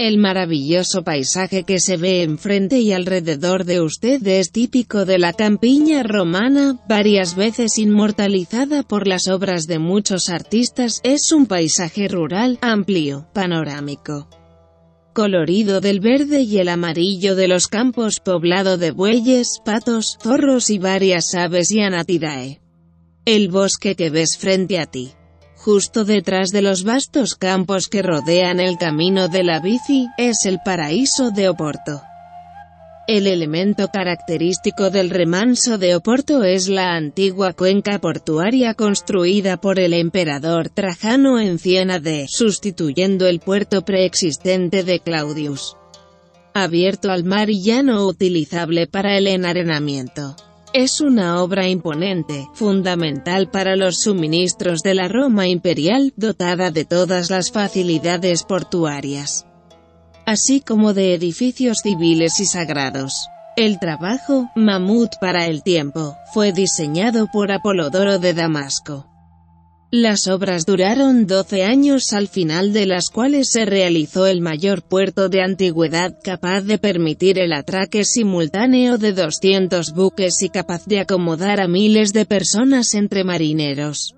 El maravilloso paisaje que se ve enfrente y alrededor de usted es típico de la campiña romana, varias veces inmortalizada por las obras de muchos artistas. Es un paisaje rural, amplio, panorámico, colorido del verde y el amarillo de los campos, poblado de bueyes, patos, zorros y varias aves y Anatidae. El bosque que ves frente a ti, justo detrás de los vastos campos que rodean el camino de la bici, es el paraíso de Oporto. El elemento característico del remanso de Oporto es la antigua cuenca portuaria construida por el emperador Trajano en Ciena D, sustituyendo el puerto preexistente de Claudius, abierto al mar y ya no utilizable para el enarenamiento. Es una obra imponente, fundamental para los suministros de la Roma imperial, dotada de todas las facilidades portuarias, así como de edificios civiles y sagrados. El trabajo, mamut para el tiempo, fue diseñado por Apolodoro de Damasco. Las obras duraron 12 años, al final de las cuales se realizó el mayor puerto de antigüedad capaz de permitir el atraque simultáneo de 200 buques y capaz de acomodar a miles de personas entre marineros,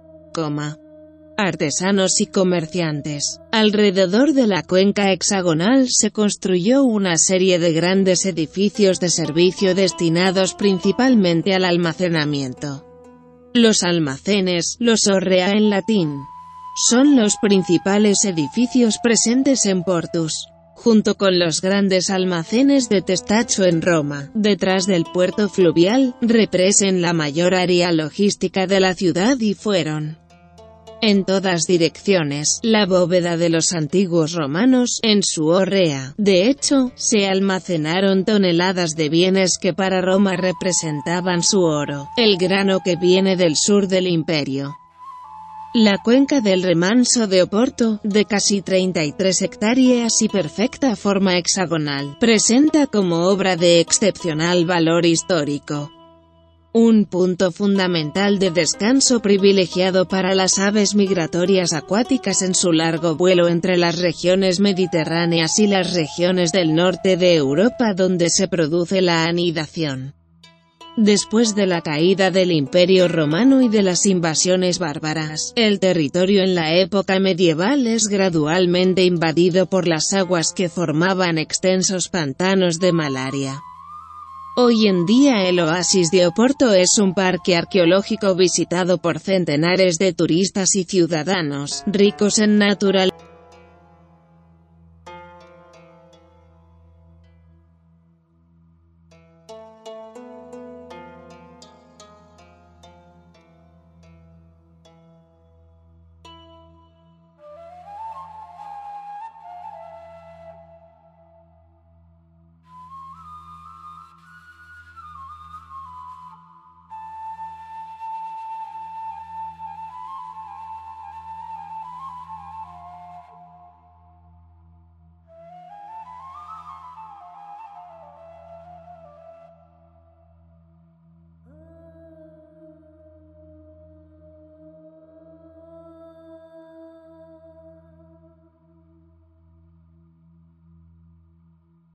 artesanos y comerciantes. Alrededor de la cuenca hexagonal se construyó una serie de grandes edificios de servicio destinados principalmente al almacenamiento. Los almacenes, los orrea en latín, son los principales edificios presentes en Portus, junto con los grandes almacenes de Testacho en Roma, detrás del puerto fluvial, represen la mayor área logística de la ciudad y fueron, en todas direcciones, la bóveda de los antiguos romanos. En su orrea, de hecho, se almacenaron toneladas de bienes que para Roma representaban su oro, el grano que viene del sur del imperio. La cuenca del remanso de Oporto, de casi 33 hectáreas y perfecta forma hexagonal, presenta como obra de excepcional valor histórico un punto fundamental de descanso privilegiado para las aves migratorias acuáticas en su largo vuelo entre las regiones mediterráneas y las regiones del norte de Europa donde se produce la anidación. Después de la caída del Imperio Romano y de las invasiones bárbaras, el territorio en la época medieval es gradualmente invadido por las aguas que formaban extensos pantanos de malaria. Hoy en día el oasis de Oporto es un parque arqueológico visitado por centenares de turistas y ciudadanos, ricos en naturaleza.